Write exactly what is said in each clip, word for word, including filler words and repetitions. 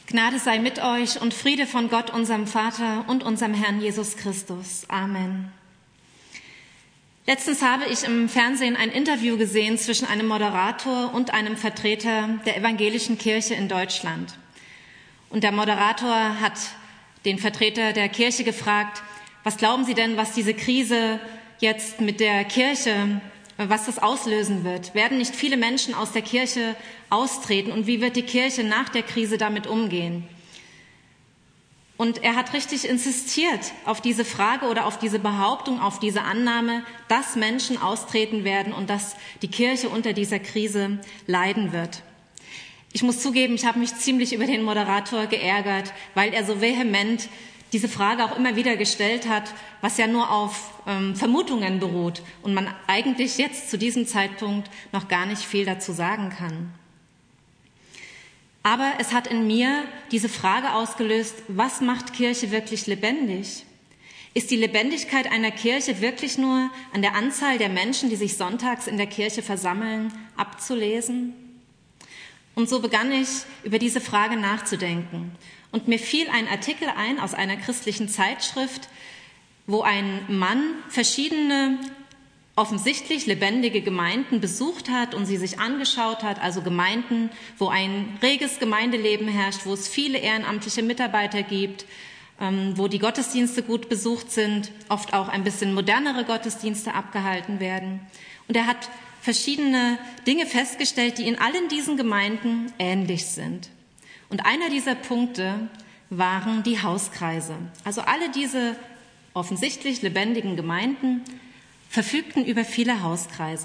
Gnade sei mit euch und Friede von Gott, unserem Vater und unserem Herrn Jesus Christus. Amen. Letztens habe ich im Fernsehen ein Interview gesehen zwischen einem Moderator und einem Vertreter der evangelischen Kirche in Deutschland. Und der Moderator hat den Vertreter der Kirche gefragt, was glauben Sie denn, was diese Krise jetzt mit der Kirche, was das auslösen wird? Werden nicht viele Menschen aus der Kirche austreten und wie wird die Kirche nach der Krise damit umgehen? Und er hat richtig insistiert auf diese Frage oder auf diese Behauptung, auf diese Annahme, dass Menschen austreten werden und dass die Kirche unter dieser Krise leiden wird. Ich muss zugeben, ich habe mich ziemlich über den Moderator geärgert, weil er so vehement diese Frage auch immer wieder gestellt hat, was ja nur auf ähm, Vermutungen beruht und man eigentlich jetzt zu diesem Zeitpunkt noch gar nicht viel dazu sagen kann. Aber es hat in mir diese Frage ausgelöst, was macht Kirche wirklich lebendig? Ist die Lebendigkeit einer Kirche wirklich nur an der Anzahl der Menschen, die sich sonntags in der Kirche versammeln, abzulesen? Und so begann ich, über diese Frage nachzudenken. Und mir fiel ein Artikel ein aus einer christlichen Zeitschrift, wo ein Mann verschiedene offensichtlich lebendige Gemeinden besucht hat und sie sich angeschaut hat, also Gemeinden, wo ein reges Gemeindeleben herrscht, wo es viele ehrenamtliche Mitarbeiter gibt, wo die Gottesdienste gut besucht sind, oft auch ein bisschen modernere Gottesdienste abgehalten werden. Und er hat verschiedene Dinge festgestellt, die in allen diesen Gemeinden ähnlich sind. Und einer dieser Punkte waren die Hauskreise. Also alle diese offensichtlich lebendigen Gemeinden verfügten über viele Hauskreise.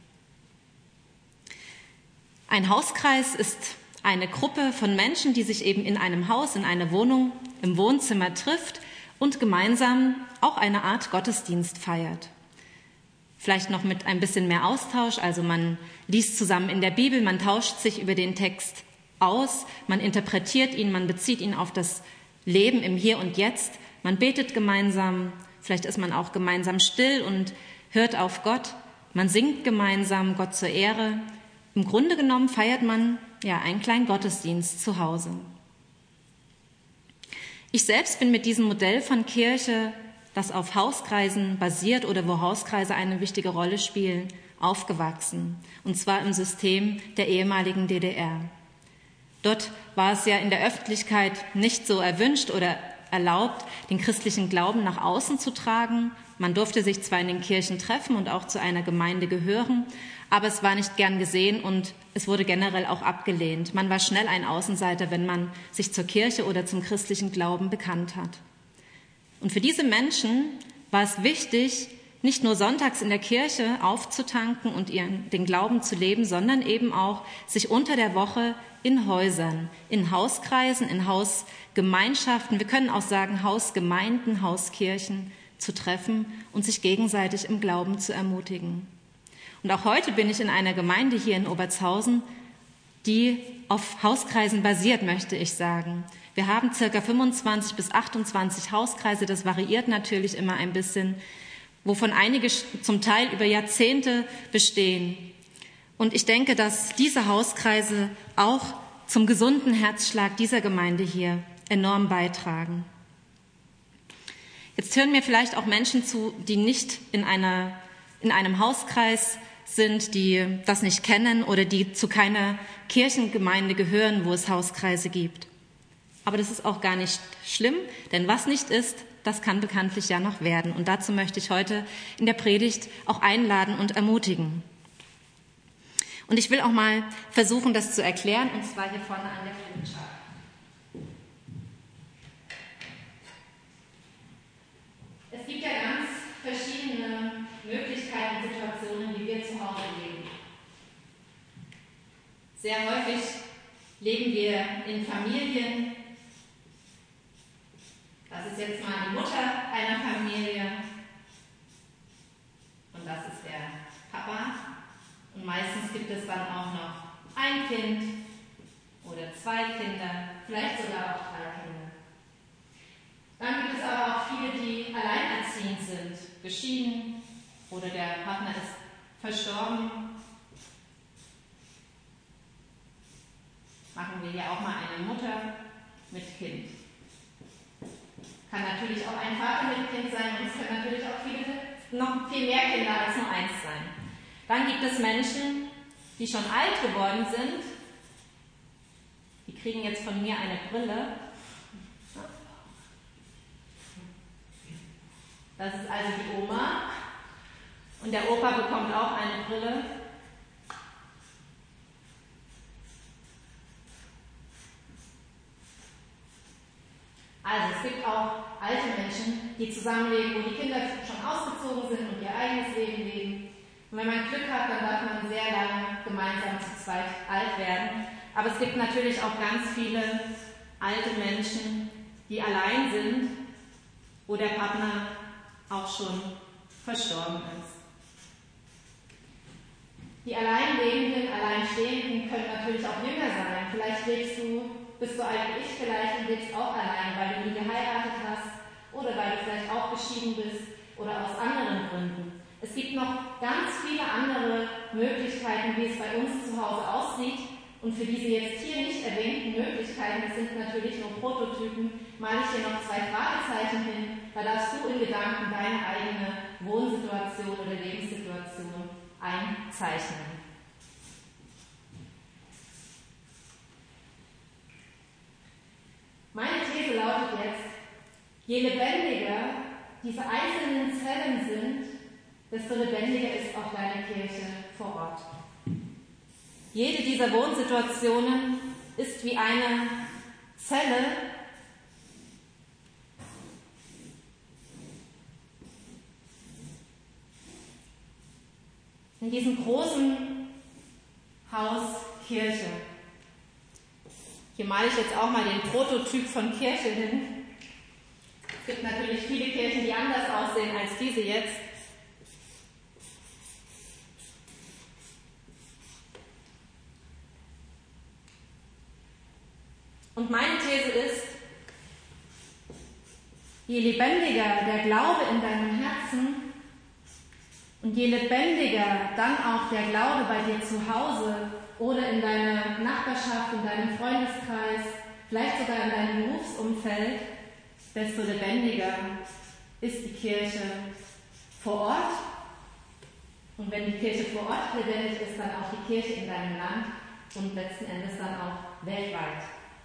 Ein Hauskreis ist eine Gruppe von Menschen, die sich eben in einem Haus, in einer Wohnung, im Wohnzimmer trifft und gemeinsam auch eine Art Gottesdienst feiert. Vielleicht noch mit ein bisschen mehr Austausch, also man liest zusammen in der Bibel, man tauscht sich über den Text aus, man interpretiert ihn, man bezieht ihn auf das Leben im Hier und Jetzt, man betet gemeinsam, vielleicht ist man auch gemeinsam still und hört auf Gott, man singt gemeinsam Gott zur Ehre. Im Grunde genommen feiert man ja einen kleinen Gottesdienst zu Hause. Ich selbst bin mit diesem Modell von Kirche, das auf Hauskreisen basiert oder wo Hauskreise eine wichtige Rolle spielen, aufgewachsen, und zwar im System der ehemaligen D D R. Dort war es ja in der Öffentlichkeit nicht so erwünscht oder erlaubt, den christlichen Glauben nach außen zu tragen. Man durfte sich zwar in den Kirchen treffen und auch zu einer Gemeinde gehören, aber es war nicht gern gesehen und es wurde generell auch abgelehnt. Man war schnell ein Außenseiter, wenn man sich zur Kirche oder zum christlichen Glauben bekannt hat. Und für diese Menschen war es wichtig, nicht nur sonntags in der Kirche aufzutanken und ihren, den Glauben zu leben, sondern eben auch sich unter der Woche in Häusern, in Hauskreisen, in Hausgemeinschaften, wir können auch sagen Hausgemeinden, Hauskirchen zu treffen und sich gegenseitig im Glauben zu ermutigen. Und auch heute bin ich in einer Gemeinde hier in Obertshausen, die auf Hauskreisen basiert, möchte ich sagen. Wir haben circa fünfundzwanzig bis achtundzwanzig Hauskreise, das variiert natürlich immer ein bisschen, wovon einige zum Teil über Jahrzehnte bestehen. Und ich denke, dass diese Hauskreise auch zum gesunden Herzschlag dieser Gemeinde hier enorm beitragen. Jetzt hören mir vielleicht auch Menschen zu, die nicht in einer, in einem Hauskreis sind, die das nicht kennen oder die zu keiner Kirchengemeinde gehören, wo es Hauskreise gibt. Aber das ist auch gar nicht schlimm, denn was nicht ist, das kann bekanntlich ja noch werden. Und dazu möchte ich heute in der Predigt auch einladen und ermutigen. Und ich will auch mal versuchen, das zu erklären, und zwar hier vorne an der Flipchart. Es gibt ja ganz verschiedene Möglichkeiten, Situationen, wie wir zu Hause leben. Sehr häufig leben wir in Familien. Das ist jetzt mal die Mutter einer Familie und das ist der Papa. Und meistens gibt es dann auch noch ein Kind oder zwei Kinder, vielleicht sogar auch drei Kinder. Dann gibt es aber auch viele, die alleinerziehend sind, geschieden oder der Partner ist verstorben. Machen wir hier auch mal eine Mutter mit Kind. Kann natürlich auch ein Vater mit Kind sein und es können natürlich auch viele, noch viel mehr Kinder als nur eins sein. Dann gibt es Menschen, die schon alt geworden sind. Die kriegen jetzt von mir eine Brille. Das ist also die Oma. Und der Opa bekommt auch eine Brille. Also es gibt auch alte Menschen, die zusammenleben, wo die Kinder schon ausgezogen sind und ihr eigenes Leben leben. Und wenn man Glück hat, dann darf man sehr lange gemeinsam zu zweit alt werden. Aber es gibt natürlich auch ganz viele alte Menschen, die allein sind, wo der Partner auch schon verstorben ist. Die Alleinlebenden, Alleinstehenden können natürlich auch jünger sein. Vielleicht lebst du, bist du alt wie ich vielleicht und lebst auch allein, weil du nie geheiratet hast oder weil du vielleicht auch geschieden bist oder aus anderen Gründen. Es gibt noch ganz viele andere Möglichkeiten, wie es bei uns zu Hause aussieht. Und für diese jetzt hier nicht erwähnten Möglichkeiten, das sind natürlich nur Prototypen, male ich hier noch zwei Fragezeichen hin. Da darfst du in Gedanken deine eigene Wohnsituation oder Lebenssituation einzeichnen. Meine These lautet jetzt, je lebendiger diese einzelnen Zellen sind, desto lebendiger ist auch deine Kirche vor Ort. Jede dieser Wohnsituationen ist wie eine Zelle, in diesem großen Haus Kirche. Hier male ich jetzt auch mal den Prototyp von Kirche hin. Es gibt natürlich viele Kirchen, die anders aussehen als diese jetzt. Und meine These ist, je lebendiger der Glaube in deinem Herzen und je lebendiger dann auch der Glaube bei dir zu Hause oder in deiner Nachbarschaft, in deinem Freundeskreis, vielleicht sogar in deinem Berufsumfeld, desto lebendiger ist die Kirche vor Ort. Und wenn die Kirche vor Ort lebendig ist, dann auch die Kirche in deinem Land und letzten Endes dann auch weltweit.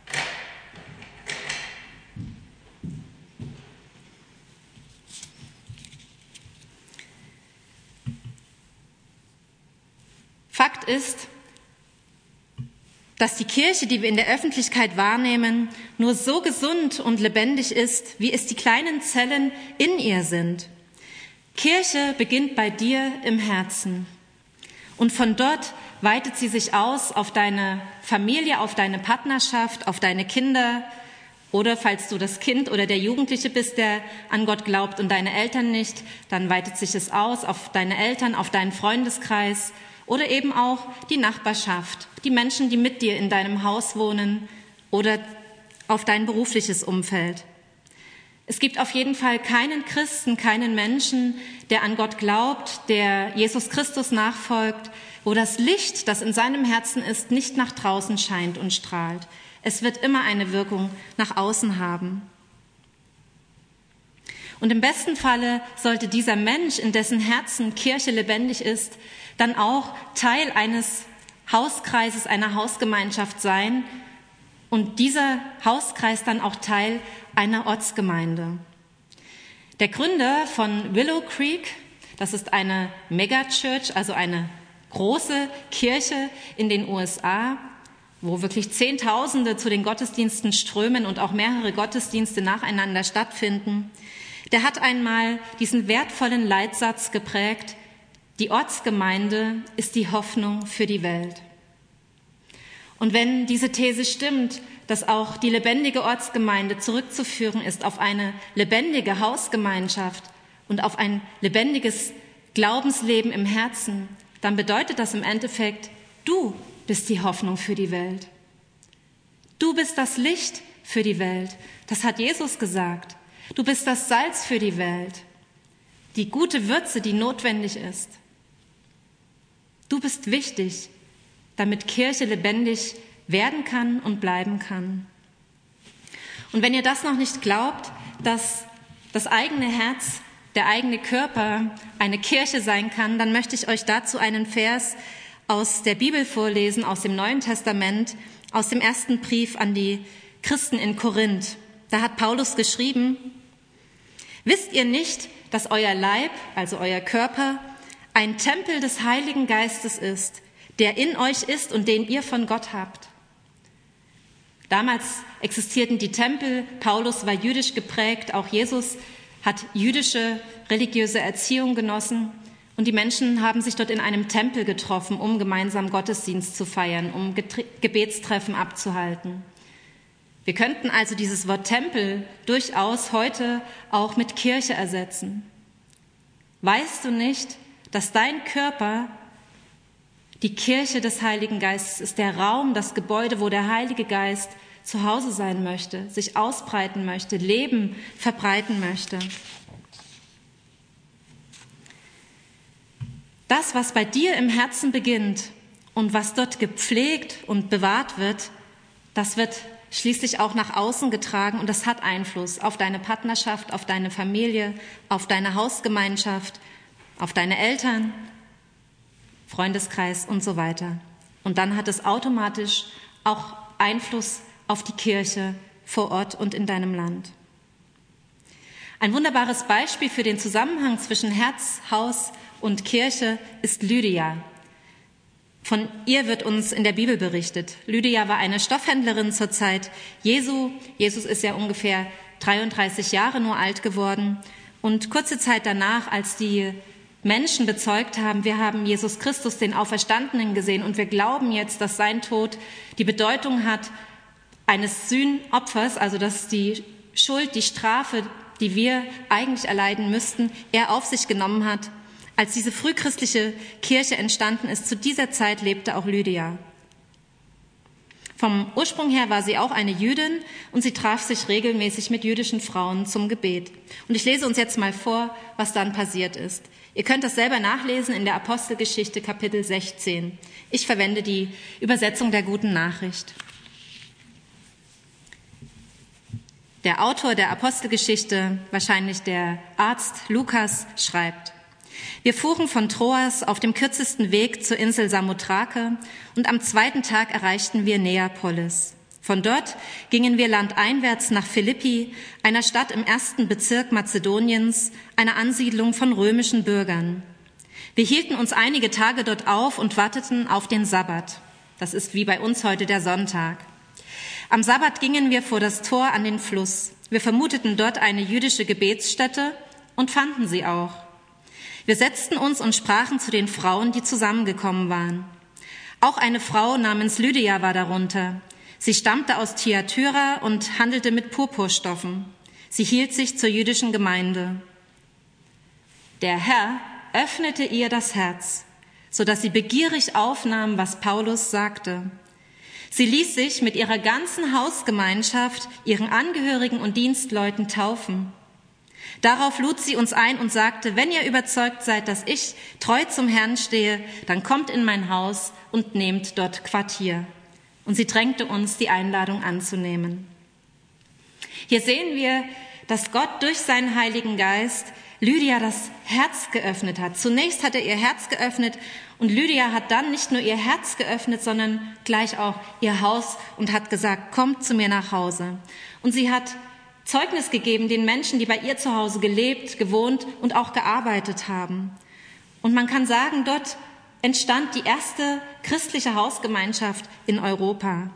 Fakt ist, dass die Kirche, die wir in der Öffentlichkeit wahrnehmen, nur so gesund und lebendig ist, wie es die kleinen Zellen in ihr sind. Kirche beginnt bei dir im Herzen. Und von dort weitet sie sich aus auf deine Familie, auf deine Partnerschaft, auf deine Kinder oder falls du das Kind oder der Jugendliche bist, der an Gott glaubt und deine Eltern nicht, dann weitet sich es aus auf deine Eltern, auf deinen Freundeskreis oder eben auch die Nachbarschaft, die Menschen, die mit dir in deinem Haus wohnen oder auf dein berufliches Umfeld. Es gibt auf jeden Fall keinen Christen, keinen Menschen, der an Gott glaubt, der Jesus Christus nachfolgt, wo das Licht, das in seinem Herzen ist, nicht nach draußen scheint und strahlt. Es wird immer eine Wirkung nach außen haben. Und im besten Falle sollte dieser Mensch, in dessen Herzen Kirche lebendig ist, dann auch Teil eines Hauskreises, einer Hausgemeinschaft sein und dieser Hauskreis dann auch Teil einer Ortsgemeinde. Der Gründer von Willow Creek, das ist eine Megachurch, also eine große Kirche in den U S A, wo wirklich Zehntausende zu den Gottesdiensten strömen und auch mehrere Gottesdienste nacheinander stattfinden, der hat einmal diesen wertvollen Leitsatz geprägt: Die Ortsgemeinde ist die Hoffnung für die Welt. Und wenn diese These stimmt, dass auch die lebendige Ortsgemeinde zurückzuführen ist auf eine lebendige Hausgemeinschaft und auf ein lebendiges Glaubensleben im Herzen, dann bedeutet das im Endeffekt, du bist die Hoffnung für die Welt. Du bist das Licht für die Welt. Das hat Jesus gesagt. Du bist das Salz für die Welt. Die gute Würze, die notwendig ist. Du bist wichtig, damit Kirche lebendig werden kann und bleiben kann. Und wenn ihr das noch nicht glaubt, dass das eigene Herz, der eigene Körper eine Kirche sein kann, dann möchte ich euch dazu einen Vers aus der Bibel vorlesen, aus dem Neuen Testament, aus dem ersten Brief an die Christen in Korinth. Da hat Paulus geschrieben: Wisst ihr nicht, dass euer Leib, also euer Körper, ein Tempel des Heiligen Geistes ist, der in euch ist und den ihr von Gott habt? Damals existierten die Tempel, Paulus war jüdisch geprägt, auch Jesus hat jüdische religiöse Erziehung genossen und die Menschen haben sich dort in einem Tempel getroffen, um gemeinsam Gottesdienst zu feiern, um Gebetstreffen abzuhalten. Wir könnten also dieses Wort Tempel durchaus heute auch mit Kirche ersetzen. Weißt du nicht, dass dein Körper die Kirche des Heiligen Geistes ist, der Raum, das Gebäude, wo der Heilige Geist zu Hause sein möchte, sich ausbreiten möchte, Leben verbreiten möchte? Das, was bei dir im Herzen beginnt und was dort gepflegt und bewahrt wird, das wird schließlich auch nach außen getragen und das hat Einfluss auf deine Partnerschaft, auf deine Familie, auf deine Hausgemeinschaft, auf deine Eltern, Freundeskreis und so weiter. Und dann hat es automatisch auch Einfluss auf die Kirche vor Ort und in deinem Land. Ein wunderbares Beispiel für den Zusammenhang zwischen Herz, Haus und Kirche ist Lydia. Von ihr wird uns in der Bibel berichtet. Lydia war eine Stoffhändlerin zur Zeit Jesu. Jesus ist ja ungefähr dreiunddreißig Jahre nur alt geworden. Und kurze Zeit danach, als die Menschen bezeugt haben, wir haben Jesus Christus, den Auferstandenen, gesehen und wir glauben jetzt, dass sein Tod die Bedeutung hat eines Sühnopfers, also dass die Schuld, die Strafe, die wir eigentlich erleiden müssten, er auf sich genommen hat. Als diese frühchristliche Kirche entstanden ist, zu dieser Zeit lebte auch Lydia. Vom Ursprung her war sie auch eine Jüdin und sie traf sich regelmäßig mit jüdischen Frauen zum Gebet. Und ich lese uns jetzt mal vor, was dann passiert ist. Ihr könnt das selber nachlesen in der Apostelgeschichte Kapitel sechzehn. Ich verwende die Übersetzung der Guten Nachricht. Der Autor der Apostelgeschichte, wahrscheinlich der Arzt Lukas, schreibt: Wir fuhren von Troas auf dem kürzesten Weg zur Insel Samothrake und am zweiten Tag erreichten wir Neapolis. Von dort gingen wir landeinwärts nach Philippi, einer Stadt im ersten Bezirk Mazedoniens, einer Ansiedlung von römischen Bürgern. Wir hielten uns einige Tage dort auf und warteten auf den Sabbat. Das ist wie bei uns heute der Sonntag. Am Sabbat gingen wir vor das Tor an den Fluss. Wir vermuteten dort eine jüdische Gebetsstätte und fanden sie auch. Wir setzten uns und sprachen zu den Frauen, die zusammengekommen waren. Auch eine Frau namens Lydia war darunter. Sie stammte aus Thyatira und handelte mit Purpurstoffen. Sie hielt sich zur jüdischen Gemeinde. Der Herr öffnete ihr das Herz, sodass sie begierig aufnahm, was Paulus sagte. Sie ließ sich mit ihrer ganzen Hausgemeinschaft, ihren Angehörigen und Dienstleuten taufen. Darauf lud sie uns ein und sagte: Wenn ihr überzeugt seid, dass ich treu zum Herrn stehe, dann kommt in mein Haus und nehmt dort Quartier. Und sie drängte uns, die Einladung anzunehmen. Hier sehen wir, dass Gott durch seinen Heiligen Geist Lydia das Herz geöffnet hat. Zunächst hat er ihr Herz geöffnet und Lydia hat dann nicht nur ihr Herz geöffnet, sondern gleich auch ihr Haus und hat gesagt: Kommt zu mir nach Hause. Und sie hat Zeugnis gegeben den Menschen, die bei ihr zu Hause gelebt, gewohnt und auch gearbeitet haben. Und man kann sagen, dort entstand die erste christliche Hausgemeinschaft in Europa.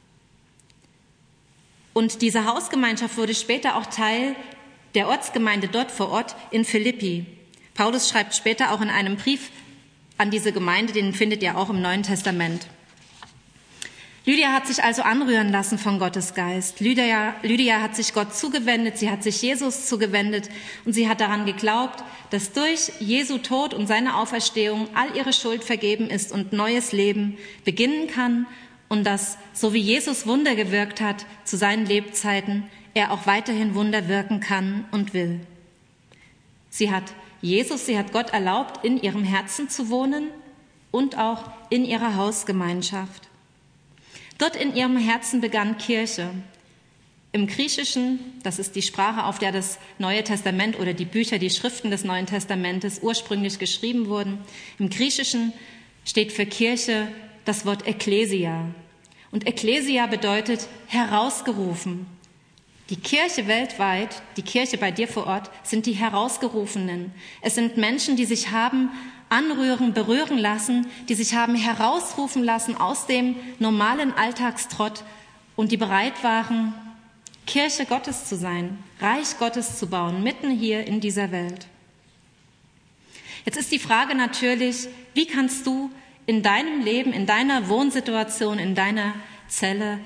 Und diese Hausgemeinschaft wurde später auch Teil der Ortsgemeinde dort vor Ort in Philippi. Paulus schreibt später auch in einem Brief an diese Gemeinde, den findet ihr auch im Neuen Testament. Lydia hat sich also anrühren lassen von Gottes Geist. Lydia, Lydia hat sich Gott zugewendet, sie hat sich Jesus zugewendet und sie hat daran geglaubt, dass durch Jesu Tod und seine Auferstehung all ihre Schuld vergeben ist und neues Leben beginnen kann und dass, so wie Jesus Wunder gewirkt hat zu seinen Lebzeiten, er auch weiterhin Wunder wirken kann und will. Sie hat Jesus, sie hat Gott erlaubt, in ihrem Herzen zu wohnen und auch in ihrer Hausgemeinschaft. Dort in ihrem Herzen begann Kirche. Im Griechischen, das ist die Sprache, auf der das Neue Testament oder die Bücher, die Schriften des Neuen Testamentes ursprünglich geschrieben wurden, im Griechischen steht für Kirche das Wort Ekklesia. Und Ekklesia bedeutet herausgerufen. Die Kirche weltweit, die Kirche bei dir vor Ort, sind die Herausgerufenen. Es sind Menschen, die sich haben anrühren, berühren lassen, die sich haben herausrufen lassen aus dem normalen Alltagstrott und die bereit waren, Kirche Gottes zu sein, Reich Gottes zu bauen, mitten hier in dieser Welt. Jetzt ist die Frage natürlich, wie kannst du in deinem Leben, in deiner Wohnsituation, in deiner Zelle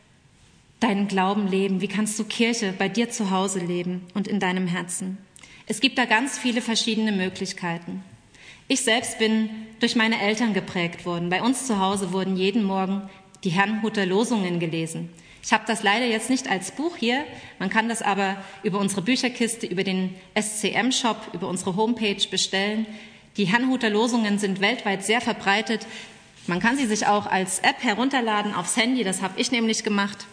deinen Glauben leben? Wie kannst du Kirche bei dir zu Hause leben und in deinem Herzen? Es gibt da ganz viele verschiedene Möglichkeiten. Ich selbst bin durch meine Eltern geprägt worden. Bei uns zu Hause wurden jeden Morgen die Herrnhuter Losungen gelesen. Ich habe das leider jetzt nicht als Buch hier, man kann das aber über unsere Bücherkiste, über den S C M-Shop, über unsere Homepage bestellen. Die Herrnhuter Losungen sind weltweit sehr verbreitet. Man kann sie sich auch als App herunterladen aufs Handy, das habe ich nämlich gemacht.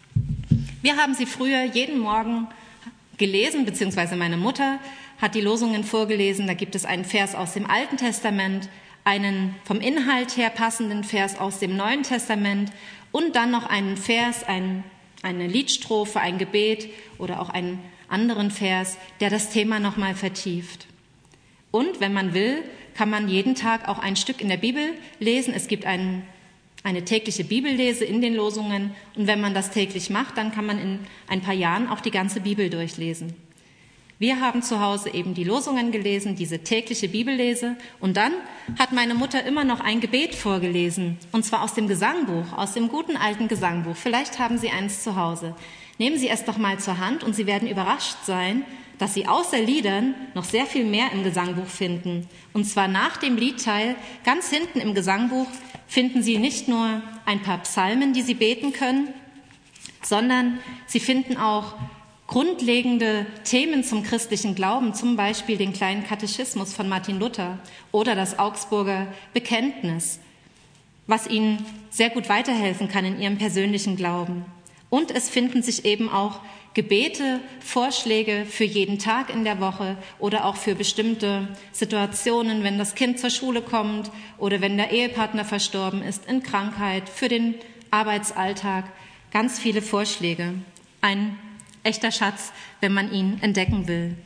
Wir haben sie früher jeden Morgen gelesen, beziehungsweise meine Mutter hat die Losungen vorgelesen. Da gibt es einen Vers aus dem Alten Testament, einen vom Inhalt her passenden Vers aus dem Neuen Testament und dann noch einen Vers, ein, eine Liedstrophe, ein Gebet oder auch einen anderen Vers, der das Thema nochmal vertieft. Und wenn man will, kann man jeden Tag auch ein Stück in der Bibel lesen. Es gibt einen, eine tägliche Bibellese in den Losungen. Und wenn man das täglich macht, dann kann man in ein paar Jahren auch die ganze Bibel durchlesen. Wir haben zu Hause eben die Losungen gelesen, diese tägliche Bibellese. Und dann hat meine Mutter immer noch ein Gebet vorgelesen. Und zwar aus dem Gesangbuch, aus dem guten alten Gesangbuch. Vielleicht haben Sie eins zu Hause. Nehmen Sie es doch mal zur Hand und Sie werden überrascht sein, dass Sie außer Liedern noch sehr viel mehr im Gesangbuch finden. Und zwar nach dem Liedteil, ganz hinten im Gesangbuch, finden Sie nicht nur ein paar Psalmen, die Sie beten können, sondern Sie finden auch grundlegende Themen zum christlichen Glauben, zum Beispiel den kleinen Katechismus von Martin Luther oder das Augsburger Bekenntnis, was Ihnen sehr gut weiterhelfen kann in Ihrem persönlichen Glauben. Und es finden sich eben auch Gebete, Vorschläge für jeden Tag in der Woche oder auch für bestimmte Situationen, wenn das Kind zur Schule kommt oder wenn der Ehepartner verstorben ist, in Krankheit, für den Arbeitsalltag. Ganz viele Vorschläge. Ein echter Schatz, wenn man ihn entdecken will.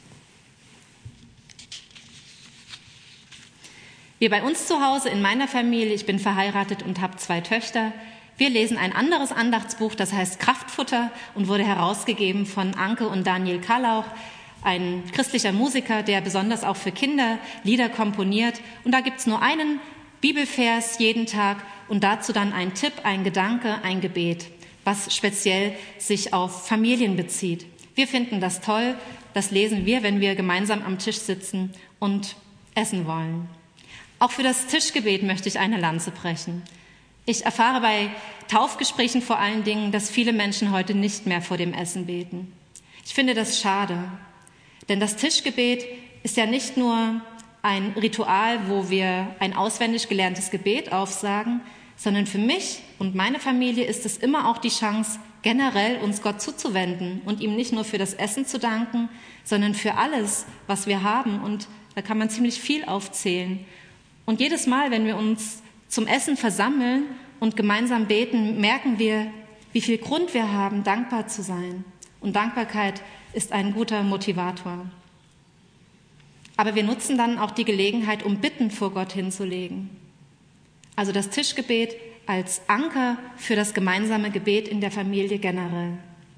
Wir bei uns zu Hause, in meiner Familie, ich bin verheiratet und habe zwei Töchter, wir lesen ein anderes Andachtsbuch, das heißt Kraftfutter und wurde herausgegeben von Anke und Daniel Karlauch, ein christlicher Musiker, der besonders auch für Kinder Lieder komponiert. Und da gibt's nur einen Bibelvers jeden Tag und dazu dann ein Tipp, ein Gedanke, ein Gebet, was speziell sich auf Familien bezieht. Wir finden das toll, das lesen wir, wenn wir gemeinsam am Tisch sitzen und essen wollen. Auch für das Tischgebet möchte ich eine Lanze brechen. Ich erfahre bei Taufgesprächen vor allen Dingen, dass viele Menschen heute nicht mehr vor dem Essen beten. Ich finde das schade, denn das Tischgebet ist ja nicht nur ein Ritual, wo wir ein auswendig gelerntes Gebet aufsagen, sondern für mich und meine Familie ist es immer auch die Chance, generell uns Gott zuzuwenden und ihm nicht nur für das Essen zu danken, sondern für alles, was wir haben. Und da kann man ziemlich viel aufzählen. Und jedes Mal, wenn wir uns zum Essen versammeln und gemeinsam beten, merken wir, wie viel Grund wir haben, dankbar zu sein. Und Dankbarkeit ist ein guter Motivator. Aber wir nutzen dann auch die Gelegenheit, um Bitten vor Gott hinzulegen. Also das Tischgebet als Anker für das gemeinsame Gebet in der Familie generell.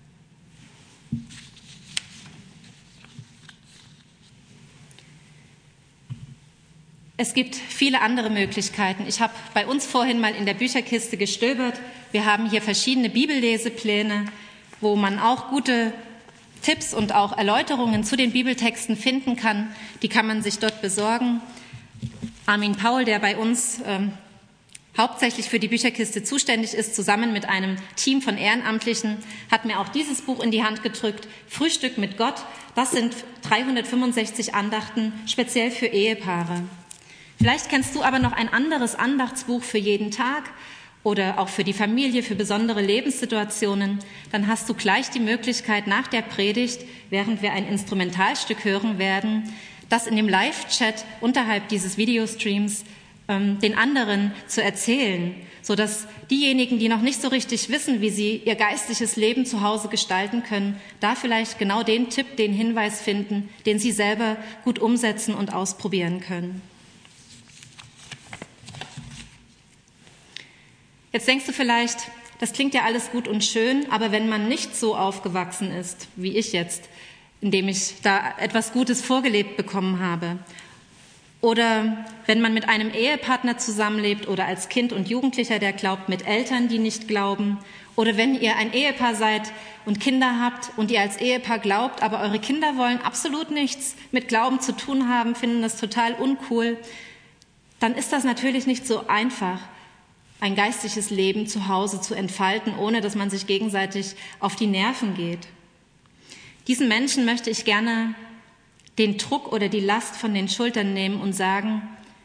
Es gibt viele andere Möglichkeiten. Ich habe bei uns vorhin mal in der Bücherkiste gestöbert. Wir haben hier verschiedene Bibellesepläne, wo man auch gute Tipps und auch Erläuterungen zu den Bibeltexten finden kann. Die kann man sich dort besorgen. Armin Paul, der bei uns ähm, hauptsächlich für die Bücherkiste zuständig ist, zusammen mit einem Team von Ehrenamtlichen, hat mir auch dieses Buch in die Hand gedrückt, Frühstück mit Gott. Das sind dreihundertfünfundsechzig Andachten, speziell für Ehepaare. Vielleicht kennst du aber noch ein anderes Andachtsbuch für jeden Tag oder auch für die Familie, für besondere Lebenssituationen, dann hast du gleich die Möglichkeit, nach der Predigt, während wir ein Instrumentalstück hören werden, das in dem Live-Chat unterhalb dieses Videostreams ähm, den anderen zu erzählen, sodass diejenigen, die noch nicht so richtig wissen, wie sie ihr geistliches Leben zu Hause gestalten können, da vielleicht genau den Tipp, den Hinweis finden, den sie selber gut umsetzen und ausprobieren können. Jetzt denkst du vielleicht, das klingt ja alles gut und schön, aber wenn man nicht so aufgewachsen ist, wie ich jetzt, indem ich da etwas Gutes vorgelebt bekommen habe, oder wenn man mit einem Ehepartner zusammenlebt oder als Kind und Jugendlicher, der glaubt, mit Eltern, die nicht glauben, oder wenn ihr ein Ehepaar seid und Kinder habt und ihr als Ehepaar glaubt, aber eure Kinder wollen absolut nichts mit Glauben zu tun haben, finden das total uncool, dann ist das natürlich nicht so einfach, ein geistliches Leben zu Hause zu entfalten, ohne dass man sich gegenseitig auf die Nerven geht. Diesen Menschen möchte ich gerne den Druck oder die Last von den Schultern nehmen und sagen,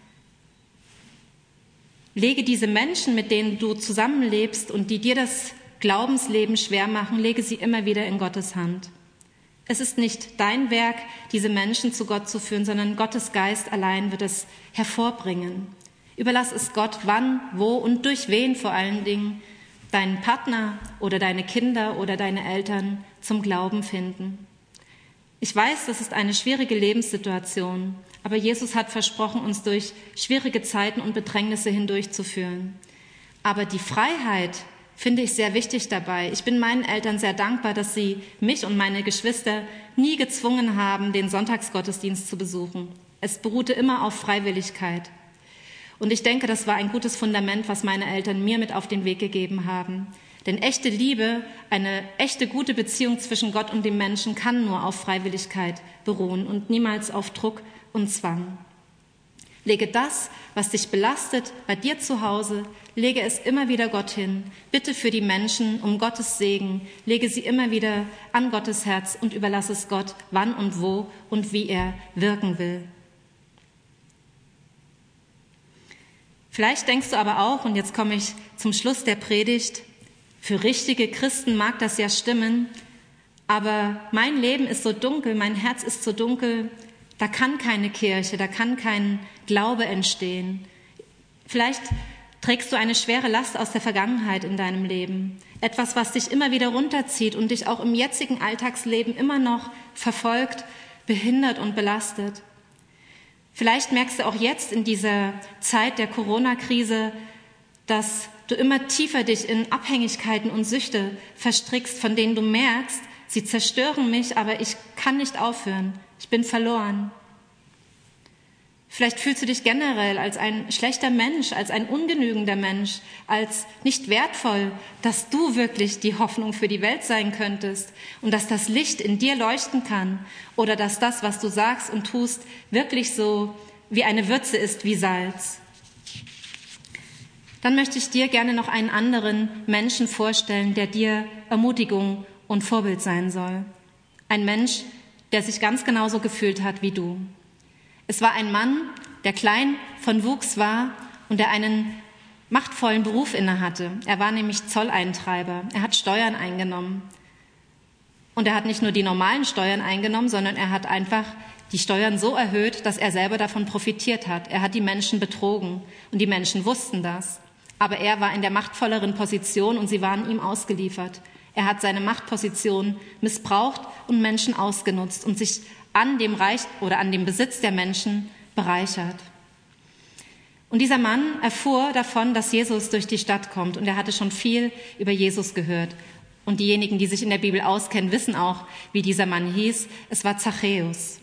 lege diese Menschen, mit denen du zusammenlebst und die dir das Glaubensleben schwer machen, lege sie immer wieder in Gottes Hand. Es ist nicht dein Werk, diese Menschen zu Gott zu führen, sondern Gottes Geist allein wird es hervorbringen. Überlass es Gott, wann, wo und durch wen vor allen Dingen deinen Partner oder deine Kinder oder deine Eltern zum Glauben finden. Ich weiß, das ist eine schwierige Lebenssituation, aber Jesus hat versprochen, uns durch schwierige Zeiten und Bedrängnisse hindurchzuführen. Aber die Freiheit finde ich sehr wichtig dabei. Ich bin meinen Eltern sehr dankbar, dass sie mich und meine Geschwister nie gezwungen haben, den Sonntagsgottesdienst zu besuchen. Es beruhte immer auf Freiwilligkeit. Und ich denke, das war ein gutes Fundament, was meine Eltern mir mit auf den Weg gegeben haben. Denn echte Liebe, eine echte gute Beziehung zwischen Gott und dem Menschen kann nur auf Freiwilligkeit beruhen und niemals auf Druck und Zwang. Lege das, was dich belastet, bei dir zu Hause, lege es immer wieder Gott hin. Bitte für die Menschen um Gottes Segen, lege sie immer wieder an Gottes Herz und überlasse es Gott, wann und wo und wie er wirken will. Vielleicht denkst du aber auch, und jetzt komme ich zum Schluss der Predigt, für richtige Christen mag das ja stimmen, aber mein Leben ist so dunkel, mein Herz ist so dunkel, da kann keine Kirche, da kann kein Glaube entstehen. Vielleicht trägst du eine schwere Last aus der Vergangenheit in deinem Leben, etwas, was dich immer wieder runterzieht und dich auch im jetzigen Alltagsleben immer noch verfolgt, behindert und belastet. Vielleicht merkst du auch jetzt in dieser Zeit der Corona-Krise, dass du immer tiefer dich in Abhängigkeiten und Süchte verstrickst, von denen du merkst, sie zerstören mich, aber ich kann nicht aufhören. Ich bin verloren. Vielleicht fühlst du dich generell als ein schlechter Mensch, als ein ungenügender Mensch, als nicht wertvoll, dass du wirklich die Hoffnung für die Welt sein könntest und dass das Licht in dir leuchten kann oder dass das, was du sagst und tust, wirklich so wie eine Würze ist, wie Salz. Dann möchte ich dir gerne noch einen anderen Menschen vorstellen, der dir Ermutigung und Vorbild sein soll. Ein Mensch, der sich ganz genauso gefühlt hat wie du. Es war ein Mann, der klein von Wuchs war und der einen machtvollen Beruf innehatte. Er war nämlich Zolleintreiber. Er hat Steuern eingenommen. Und er hat nicht nur die normalen Steuern eingenommen, sondern er hat einfach die Steuern so erhöht, dass er selber davon profitiert hat. Er hat die Menschen betrogen und die Menschen wussten das. Aber er war in der machtvolleren Position und sie waren ihm ausgeliefert. Er hat seine Machtposition missbraucht und Menschen ausgenutzt und sich an dem Reich oder an dem Besitz der Menschen bereichert. Und dieser Mann erfuhr davon, dass Jesus durch die Stadt kommt und er hatte schon viel über Jesus gehört. Und diejenigen, die sich in der Bibel auskennen, wissen auch, wie dieser Mann hieß. Es war Zachäus.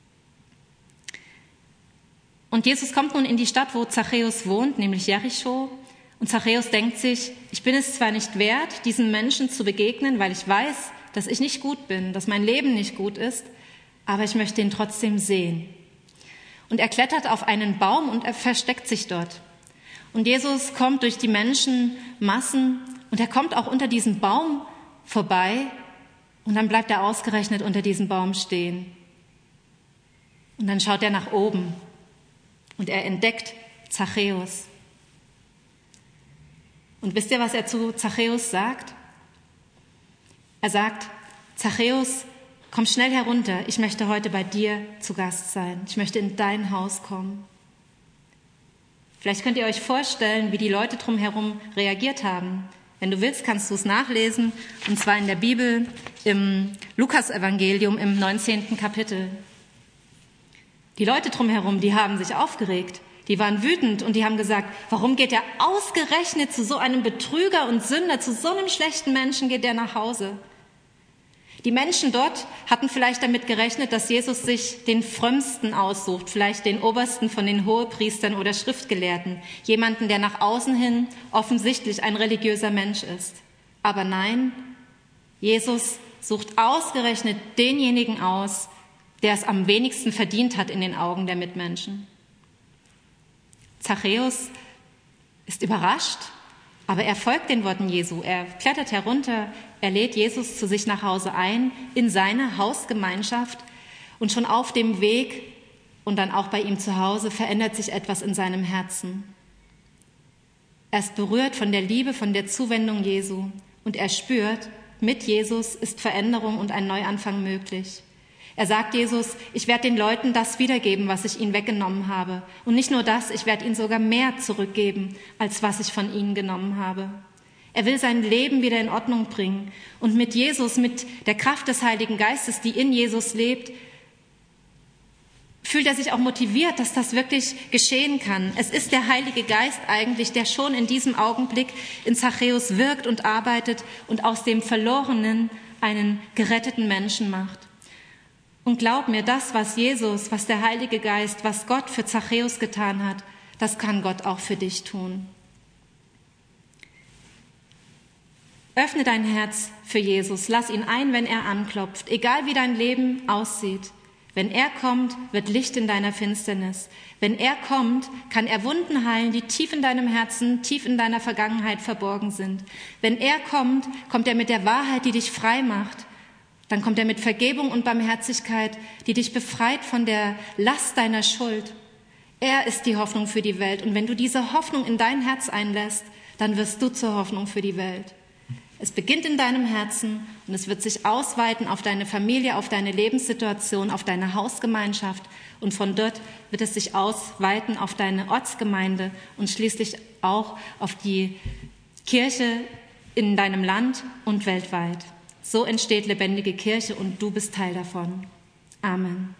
Und Jesus kommt nun in die Stadt, wo Zachäus wohnt, nämlich Jericho. Und Zachäus denkt sich, ich bin es zwar nicht wert, diesen Menschen zu begegnen, weil ich weiß, dass ich nicht gut bin, dass mein Leben nicht gut ist, aber ich möchte ihn trotzdem sehen. Und er klettert auf einen Baum und er versteckt sich dort. Und Jesus kommt durch die Menschenmassen und er kommt auch unter diesem Baum vorbei und dann bleibt er ausgerechnet unter diesem Baum stehen. Und dann schaut er nach oben und er entdeckt Zachäus. Und wisst ihr, was er zu Zachäus sagt? Er sagt, Zachäus, komm schnell herunter, ich möchte heute bei dir zu Gast sein. Ich möchte in dein Haus kommen. Vielleicht könnt ihr euch vorstellen, wie die Leute drumherum reagiert haben. Wenn du willst, kannst du es nachlesen, und zwar in der Bibel, im Lukas-Evangelium im neunzehnten Kapitel. Die Leute drumherum, die haben sich aufgeregt, die waren wütend und die haben gesagt, warum geht er ausgerechnet zu so einem Betrüger und Sünder, zu so einem schlechten Menschen geht er nach Hause? Die Menschen dort hatten vielleicht damit gerechnet, dass Jesus sich den Frömmsten aussucht, vielleicht den Obersten von den Hohepriestern oder Schriftgelehrten, jemanden, der nach außen hin offensichtlich ein religiöser Mensch ist. Aber nein, Jesus sucht ausgerechnet denjenigen aus, der es am wenigsten verdient hat in den Augen der Mitmenschen. Zachäus ist überrascht, aber er folgt den Worten Jesu. Er klettert herunter, er lädt Jesus zu sich nach Hause ein, in seine Hausgemeinschaft. Und schon auf dem Weg und dann auch bei ihm zu Hause verändert sich etwas in seinem Herzen. Er ist berührt von der Liebe, von der Zuwendung Jesu. Und er spürt, mit Jesus ist Veränderung und ein Neuanfang möglich. Er sagt Jesus, ich werde den Leuten das wiedergeben, was ich ihnen weggenommen habe. Und nicht nur das, ich werde ihnen sogar mehr zurückgeben, als was ich von ihnen genommen habe. Er will sein Leben wieder in Ordnung bringen. Und mit Jesus, mit der Kraft des Heiligen Geistes, die in Jesus lebt, fühlt er sich auch motiviert, dass das wirklich geschehen kann. Es ist der Heilige Geist eigentlich, der schon in diesem Augenblick in Zachäus wirkt und arbeitet und aus dem Verlorenen einen geretteten Menschen macht. Und glaub mir, das, was Jesus, was der Heilige Geist, was Gott für Zachäus getan hat, das kann Gott auch für dich tun. Öffne dein Herz für Jesus, lass ihn ein, wenn er anklopft, egal wie dein Leben aussieht. Wenn er kommt, wird Licht in deiner Finsternis. Wenn er kommt, kann er Wunden heilen, die tief in deinem Herzen, tief in deiner Vergangenheit verborgen sind. Wenn er kommt, kommt er mit der Wahrheit, die dich frei macht. Dann kommt er mit Vergebung und Barmherzigkeit, die dich befreit von der Last deiner Schuld. Er ist die Hoffnung für die Welt. Und wenn du diese Hoffnung in dein Herz einlässt, dann wirst du zur Hoffnung für die Welt. Es beginnt in deinem Herzen und es wird sich ausweiten auf deine Familie, auf deine Lebenssituation, auf deine Hausgemeinschaft. Und von dort wird es sich ausweiten auf deine Ortsgemeinde und schließlich auch auf die Kirche in deinem Land und weltweit. So entsteht lebendige Kirche und du bist Teil davon. Amen.